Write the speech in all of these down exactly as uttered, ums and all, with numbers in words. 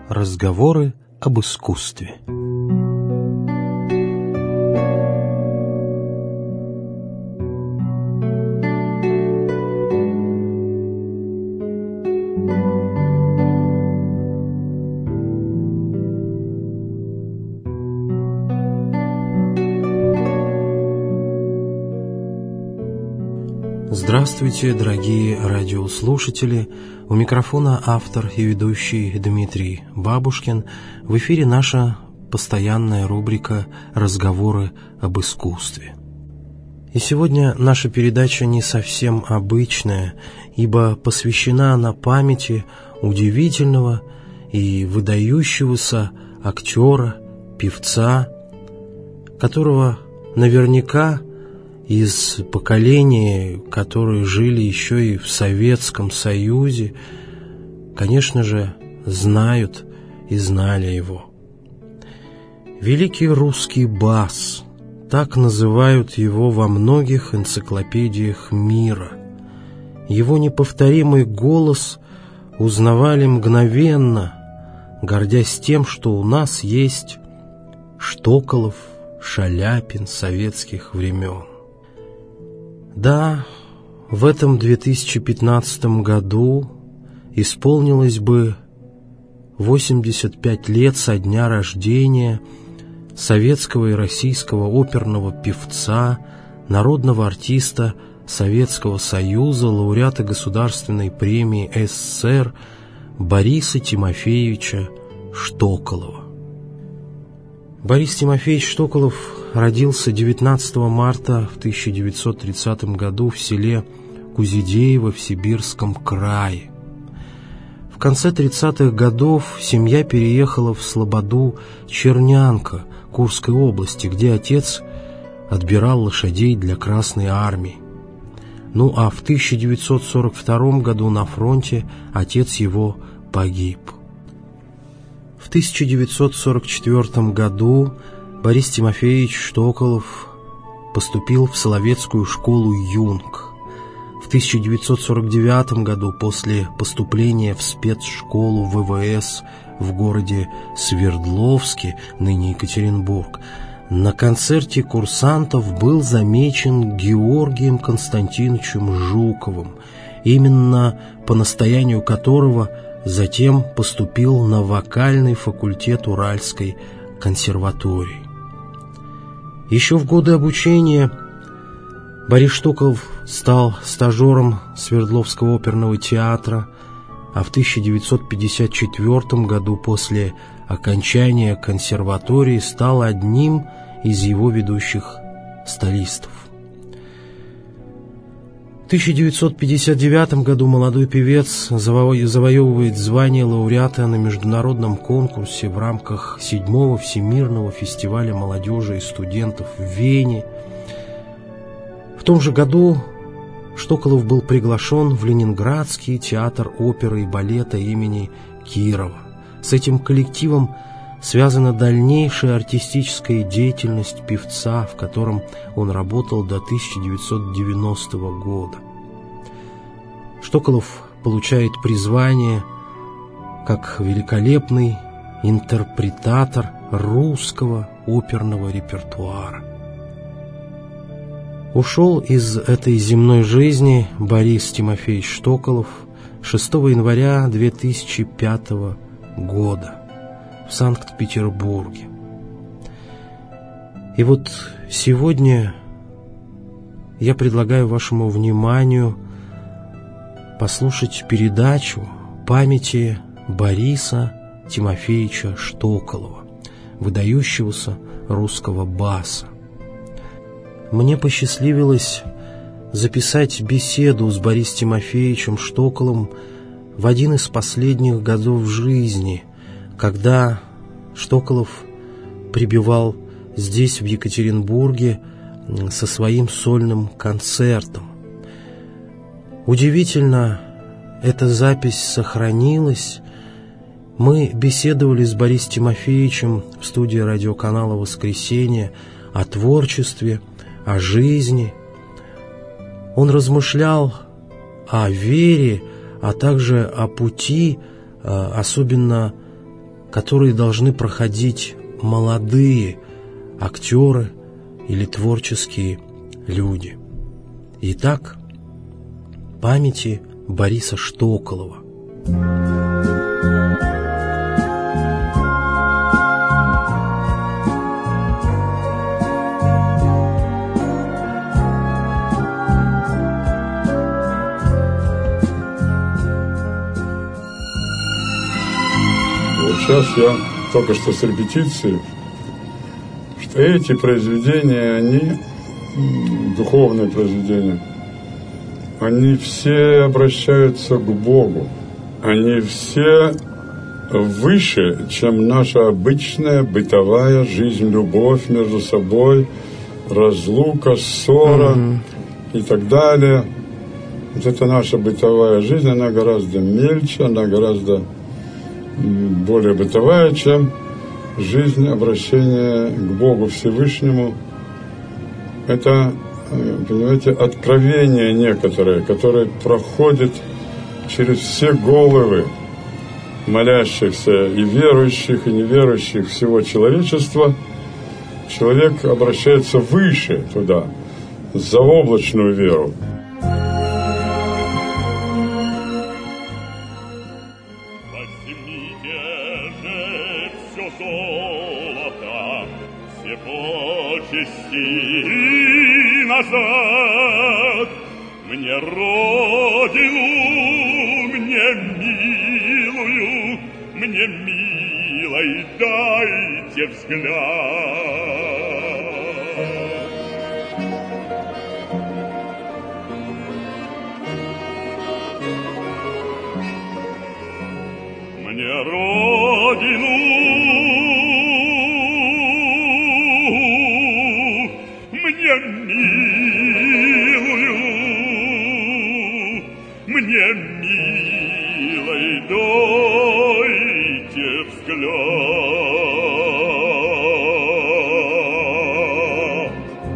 Разговоры об искусстве. Здравствуйте, дорогие радиослушатели! У микрофона автор и ведущий Дмитрий Бабушкин. В эфире наша постоянная рубрика «Разговоры об искусстве». И сегодня наша передача не совсем обычная, ибо посвящена она памяти удивительного и выдающегося актера, певца, которого наверняка из поколений, которые жили еще и в Советском Союзе, конечно же, знают и знали его. Великий русский бас, так называют его во многих энциклопедиях мира. Его неповторимый голос узнавали мгновенно, гордясь тем, что у нас есть Штоколов, Шаляпин советских времен. Да, в этом две тысячи пятнадцатом году исполнилось бы восемьдесят пять лет со дня рождения советского и российского оперного певца, народного артиста Советского Союза, лауреата Государственной премии СССР Бориса Тимофеевича Штоколова. Борис Тимофеевич Штоколов родился девятнадцатого марта в тысяча девятьсот тридцатом году в селе Кузидеево в Сибирском крае. В конце тридцатых годов семья переехала в слободу Чернянка Курской области, где отец отбирал лошадей для Красной армии. Ну а в тысяча девятьсот сорок втором году на фронте отец его погиб. В тысяча девятьсот сорок четвёртом году Борис Тимофеевич Штоколов поступил в Соловецкую школу «Юнг». В тысяча девятьсот сорок девятом году, после поступления в спецшколу ВВС в городе Свердловске, ныне Екатеринбург, на концерте курсантов был замечен Георгием Константиновичем Жуковым, именно по настоянию которого затем поступил на вокальный факультет Уральской консерватории. Еще в годы обучения Борис Штоколов стал стажером Свердловского оперного театра, а в тысяча девятьсот пятьдесят четвёртом году после окончания консерватории стал одним из его ведущих солистов. В тысяча девятьсот пятьдесят девятом году молодой певец завоевывает звание лауреата на международном конкурсе в рамках седьмого Всемирного фестиваля молодежи и студентов в Вене. В том же году Штоколов был приглашен в Ленинградский театр оперы и балета имени Кирова. С этим коллективом связана дальнейшая артистическая деятельность певца, в котором он работал до тысяча девятьсот девяностого года. Штоколов получает призвание как великолепный интерпретатор русского оперного репертуара. Ушел из этой земной жизни Борис Тимофеевич Штоколов шестого января две тысячи пятого года в Санкт-Петербурге. И вот сегодня я предлагаю вашему вниманию послушать передачу памяти Бориса Тимофеевича Штоколова, выдающегося русского баса. Мне посчастливилось записать беседу с Борисом Тимофеевичем Штоколовым в один из последних годов жизни, когда Штоколов пребывал здесь, в Екатеринбурге, со своим сольным концертом. Удивительно, эта запись сохранилась. Мы беседовали с Борисом Тимофеевичем в студии радиоканала «Воскресенье» о творчестве, о жизни. Он размышлял о вере, а также о пути, особенно которые должны проходить молодые актеры или творческие люди. Итак, памяти Бориса Штоколова. Сейчас я только что с репетиции, что эти произведения, они духовные произведения, они все обращаются к Богу, они все выше, чем наша обычная бытовая жизнь, любовь между собой, разлука, ссора mm-hmm. и так далее. Вот это наша бытовая жизнь, она гораздо мельче, она гораздо более бытовая, чем жизнь обращения к Богу Всевышнему. Это, понимаете, откровение некоторое, которое проходит через все головы молящихся и верующих, и неверующих всего человечества. Человек обращается выше туда, за облачную веру. Мне родину, мне милую, мне милой дайте взгляд. Мне родину, мне милую, мне милой дайте взгляд.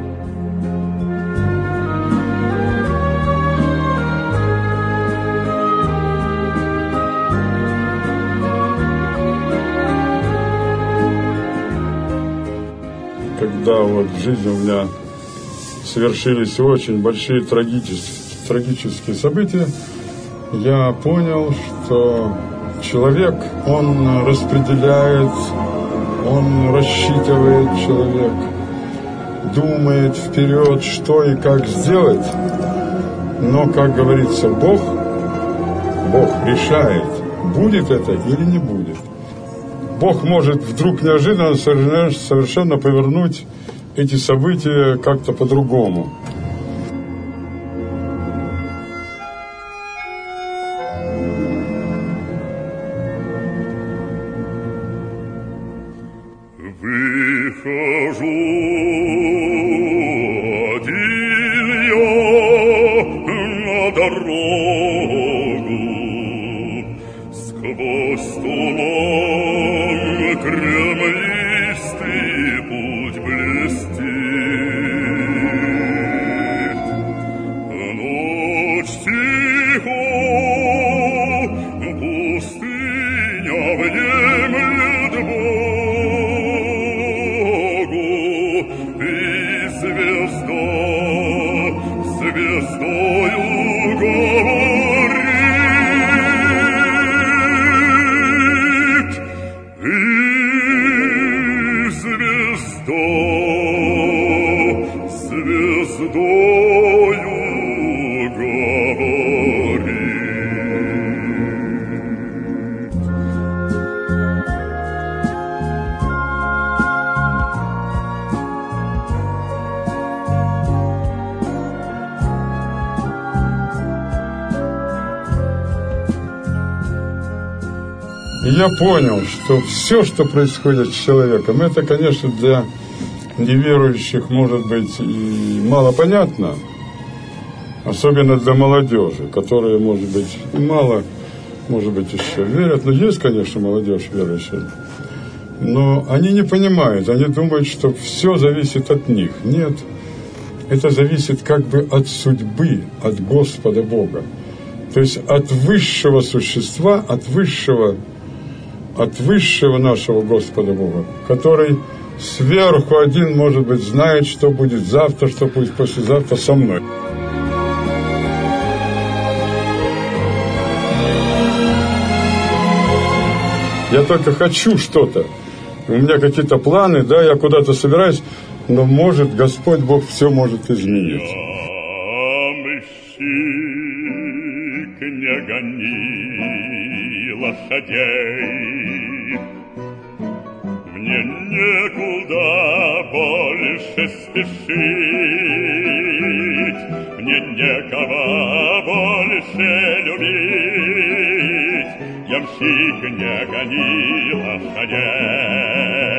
Когда вот в жизни у меня совершились очень большие трагические, трагические события, я понял, что человек, он распределяет, он рассчитывает, человек думает вперед, что и как сделать, но, как говорится, Бог, Бог решает, будет это или не будет. Бог может вдруг неожиданно совершенно повернуть эти события как-то по-другому. Выхожу один я на дорогу, сквозь туман кремлистый путь блестит. Ночь тиха, пустыня внемлет Богу, и звезда звездою говорит, и звезда звездою говорит. И я понял, что все, что происходит с человеком, это, конечно, для неверующих может быть и мало понятно, особенно для молодежи, которая, может быть, мало, может быть, еще верят. Но есть, конечно, молодежь верующая. Но они не понимают, они думают, что все зависит от них. Нет, это зависит как бы от судьбы, от Господа Бога. То есть от высшего существа, от высшего от высшего нашего Господа Бога, который сверху один, может быть, знает, что будет завтра, что будет послезавтра со мной. Я только хочу что-то. У меня какие-то планы, да, я куда-то собираюсь, но может Господь Бог все может изменить. Не гони лошадей, мне некуда больше спешить, мне некого больше любить, ямщик, не гони лошадей.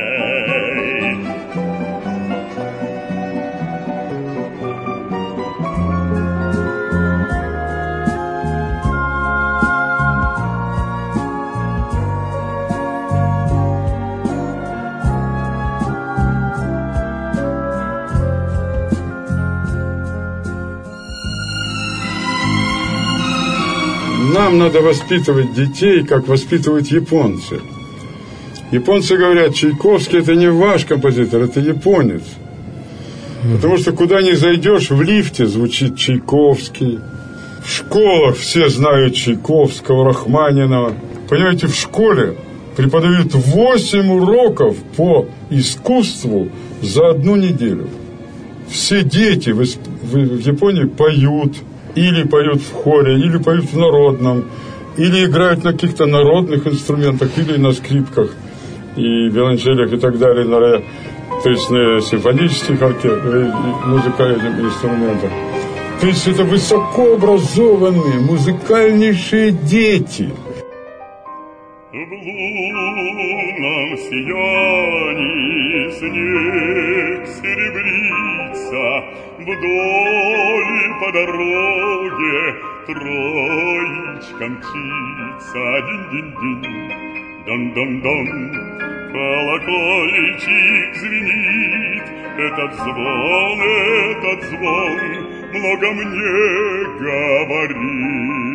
Нам надо воспитывать детей, как воспитывают японцы. Японцы говорят, Чайковский – это не ваш композитор, это японец. Потому что куда ни зайдешь, в лифте звучит Чайковский. В школах все знают Чайковского, Рахманинова. Понимаете, в школе преподают восемь уроков по искусству за одну неделю. Все дети в Японии поют. Или поют в хоре, или поют в народном, или играют на каких-то народных инструментах, или на скрипках и виолончелях и так далее, на, то есть на симфонических оркестрах, музыкальных инструментах. То есть это высокообразованные, музыкальнейшие дети. В лунном сиянии снег серебрится, вдоль по дороге троечка мчится. Динь-динь-динь, дон-дон-дон, колокольчик звенит. Этот звон, этот звон много мне говорит.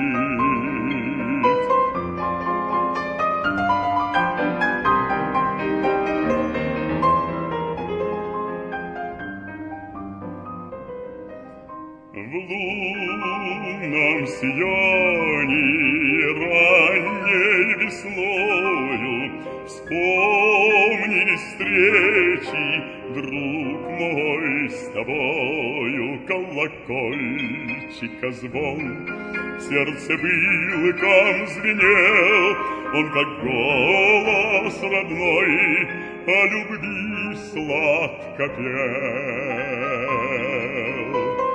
В лунном сиянии ранней весною вспомнились встречи, друг мой, с тобою. Колокольчика звон в сердце былком звенел, он как голос родной о любви сладко пел.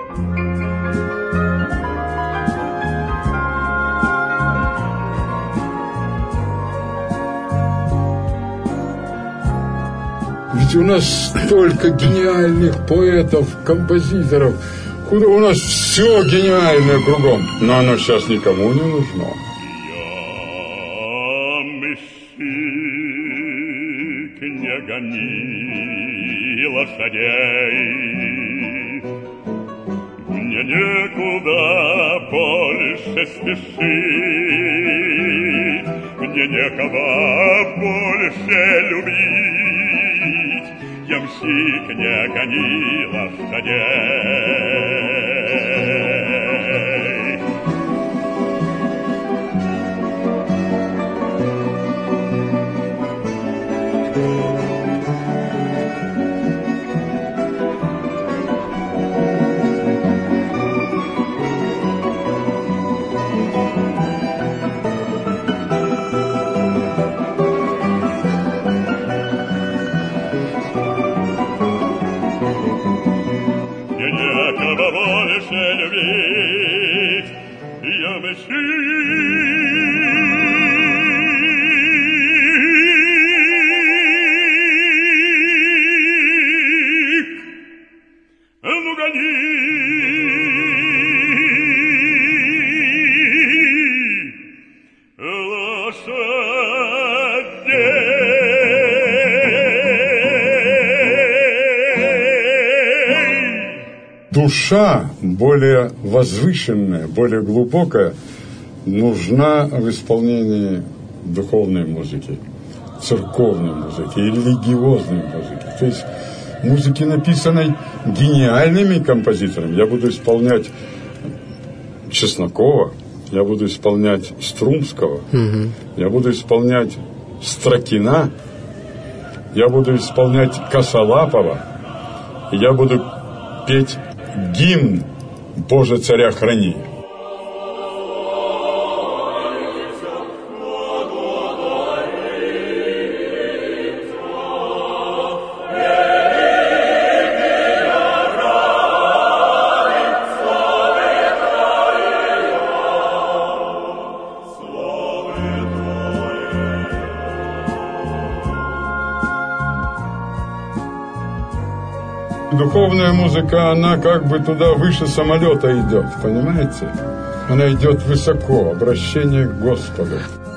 Ведь у нас столько гениальных поэтов, композиторов. Куда у нас все гениальное кругом. Но оно сейчас никому не нужно. Ямщик, не гони лошадей. Мне некуда больше спешить, мне некого больше любить. Ямщик, не гони лошадей. Душа более возвышенная, более глубокая нужна в исполнении духовной музыки, церковной музыки и религиозной музыки. То есть музыки, написанной гениальными композиторами. Я буду исполнять Чеснокова, я буду исполнять Струмского, угу. я буду исполнять Строкина, я буду исполнять Косолапова, я буду петь гимн «Боже, царя храни». Духовная музыка, она как бы туда выше самолета идет, понимаете? Она идет высоко, обращение к Господу.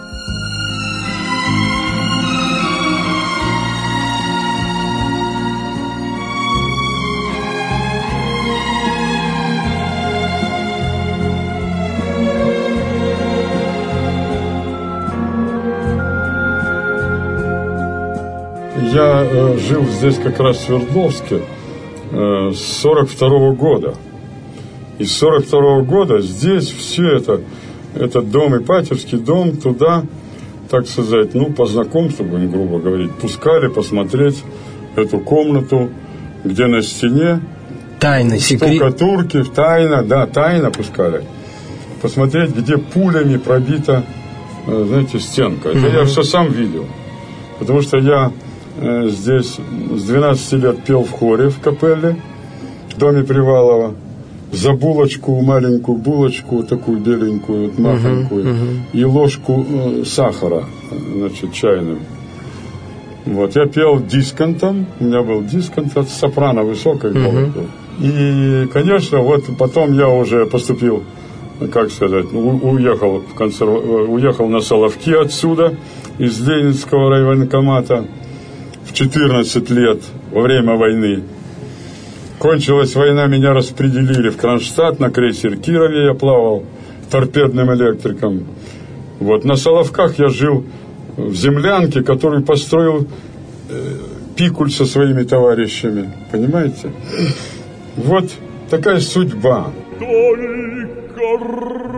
Я э, жил здесь как раз в Свердловске с сорок второго года. И с сорок второго года здесь все это, этот дом, Ипатьевский дом, туда, так сказать, ну, по знакомству, будем грубо говорить, пускали посмотреть эту комнату, где на стене тайна, секрет. Штукатурки, тайна, да, тайно пускали. Посмотреть, где пулями пробита, знаете, стенка. Это угу. я все сам видел. Потому что я здесь с двенадцати лет пел в хоре в капелле в доме Привалова. За булочку, маленькую булочку, такую беленькую, вот, махонькую, uh-huh, uh-huh. и ложку э, сахара, значит, чайным. Вот, я пел дисконтом, у меня был дисконт от сопрано высокой uh-huh. голос. И, конечно, вот потом я уже поступил, как сказать, у, уехал, в консерв... уехал на Соловки отсюда, из Ленинского райвоенкомата. В четырнадцать лет, во время войны. Кончилась война, меня распределили в Кронштадт, на крейсер Кирове я плавал, торпедным электриком. Вот, на Соловках я жил в землянке, которую построил э, Пикуль со своими товарищами. Понимаете? Вот такая судьба. Только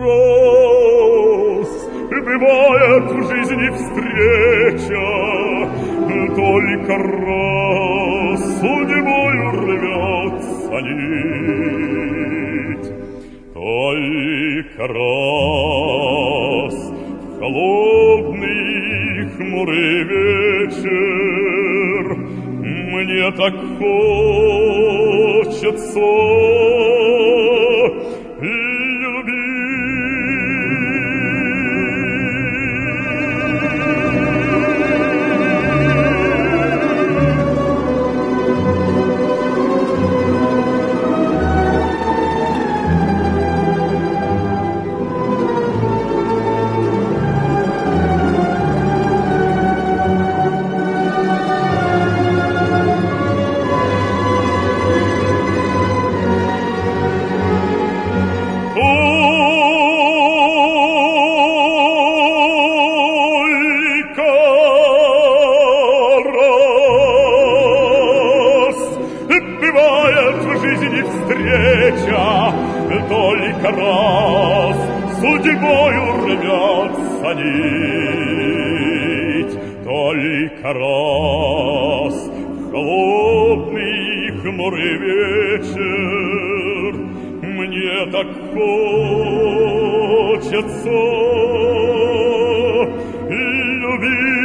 раз бывает в жизни встреча, только раз судьбою рвется нить, только раз в холодный хмурый вечер мне так хочется только раз судьбою рвется нить, только раз в холодный хмурый вечер мне так хочется любить.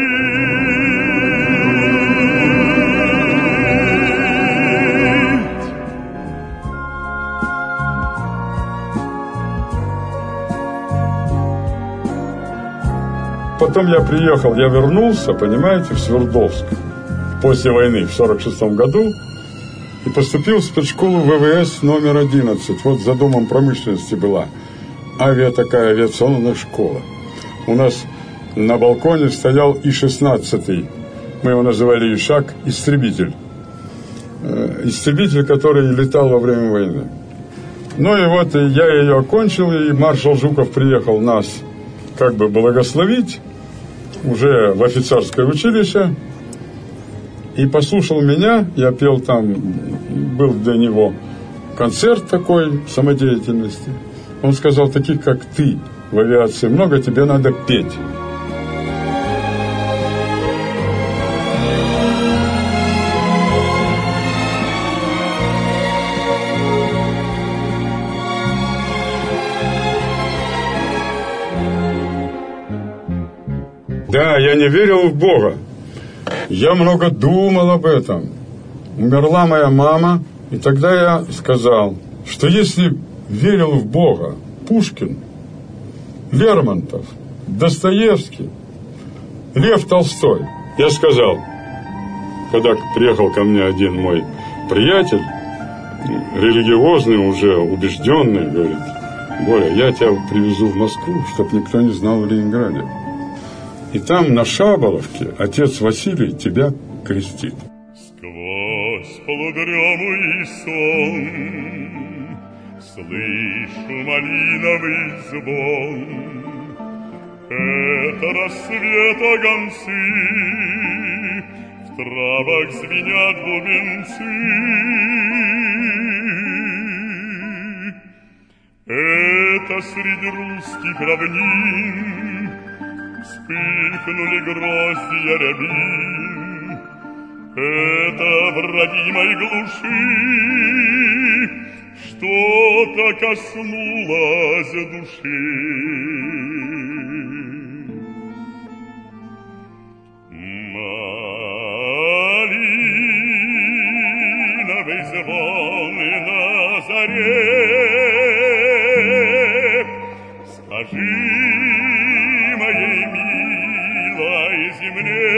Потом я приехал, я вернулся, понимаете, в Свердловск после войны в сорок шестом году и поступил в спецшколу ВВС номер одиннадцать. Вот за Домом промышленности была авиа такая авиационная школа. У нас на балконе стоял И шестнадцатый, мы его называли Ишак, истребитель. Истребитель, который летал во время войны. Ну и вот я ее окончил, и маршал Жуков приехал нас как бы благословить. уже в офицерское училище и послушал меня. Я пел там, был для него концерт такой самодеятельности. Он сказал: таких как ты в авиации много, тебе надо петь. Да, я не верил в Бога. Я много думал об этом. Умерла моя мама, и тогда я сказал, что если верил в Бога Пушкин, Лермонтов, Достоевский, Лев Толстой, я сказал, когда приехал ко мне один мой приятель, религиозный, уже убежденный, говорит: Боря, я тебя привезу в Москву, чтобы никто не знал в Ленинграде. И там, на Шаболовке, отец Василий тебя крестит. Сквозь полудремный сон слышу малиновый звон. Это рассвета гонцы, в травах звенят бубенцы. Это среди русских равнин вспыхнули гроздья рябин. Это в родимой глуши что-то коснулось души. Малиновый звон на заре, скажи моей милой земле,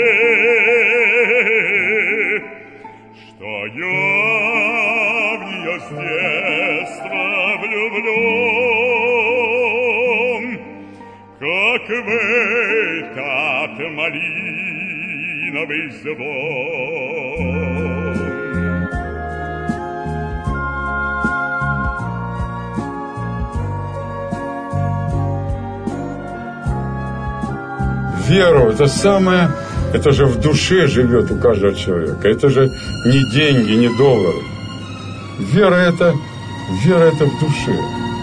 что я в нее с детства влюблен, как в этот малиновый звон. Веру, это самое, это же в душе живет у каждого человека. Это же не деньги, не доллары. Вера это, вера это в душе.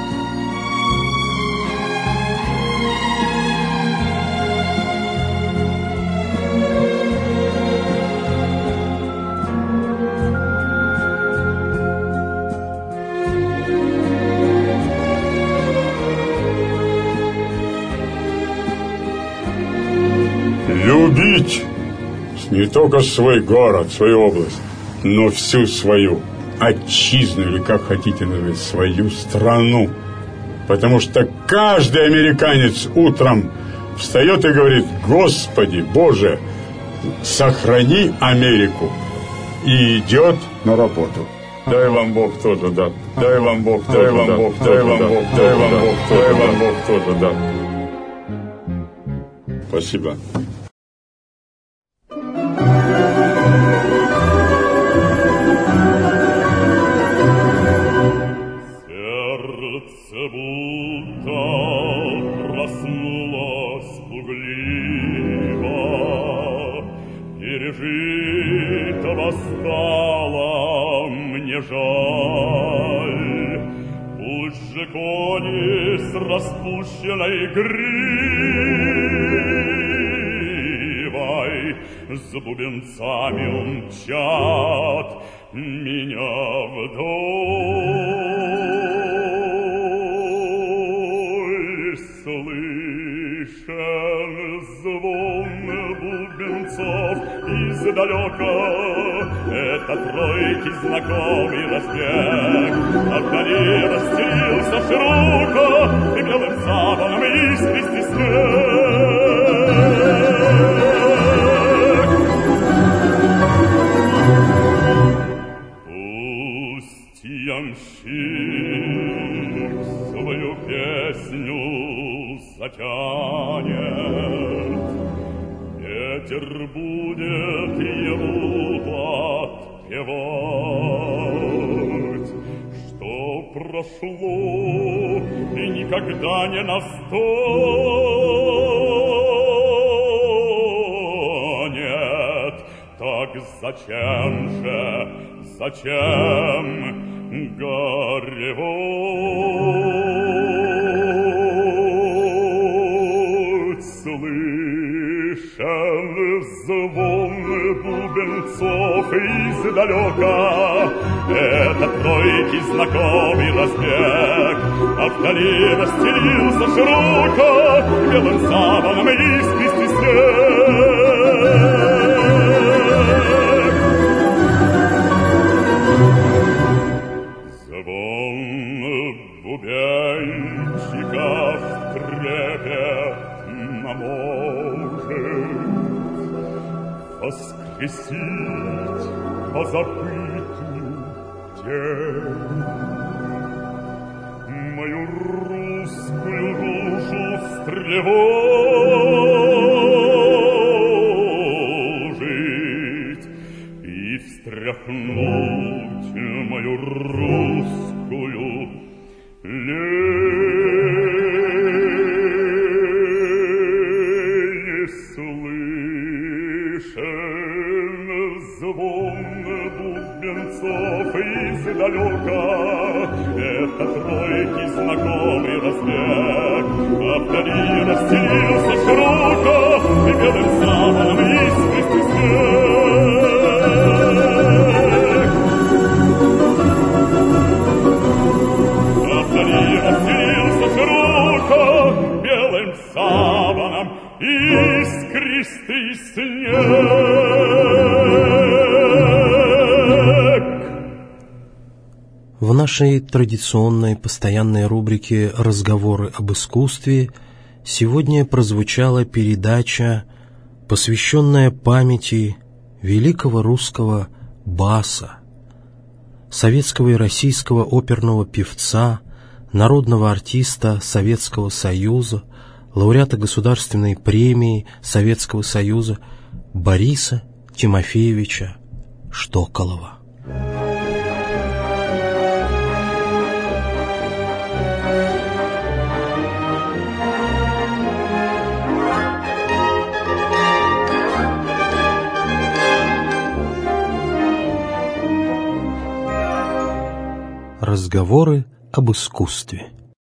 Любить не только свой город, свою область, но всю свою отчизну, или как хотите назвать, свою страну. Потому что каждый американец утром встает и говорит: Господи, Боже, сохрани Америку. И идет на работу. Дай вам Бог тоже, да. Дай вам Бог, дай вам Бог, дай вам Бог, дай вам Бог, дай вам Бог тоже, да. Спасибо. Распущенной гривой с бубенцами умчат меня вдоль. Слышен звон бубенцов издалека, это тройки знакомый разбег. Отдали расстелился широко и белым саваном искристый снег. Пусть ямщик свою песню затянет, ветер будет ему подпевать, что прошло и никогда не наступит. зачем же, зачем горевать? Слышен звон бубенцов издалека, это тройки знакомый разбег, а вдали расстелился широко белым саваном искристый снег. Звон бубенчиков трепетно может воскресить позабытую тень. Мою русскую душу встревожить и встряхнуть мою русскую лень. Слышен звон бубенцов издалека, это тройки знакомый разбег, а вдали расстелился широко и белым саваном искристый снег. А вдали расстелился широко белым саваном искристый снег. В нашей традиционной постоянной рубрике «Разговоры об искусстве» сегодня прозвучала передача, посвященная памяти великого русского баса, советского и российского оперного певца, народного артиста Советского Союза, лауреата Государственной премии Советского Союза Бориса Тимофеевича Штоколова. Разговоры об искусстве.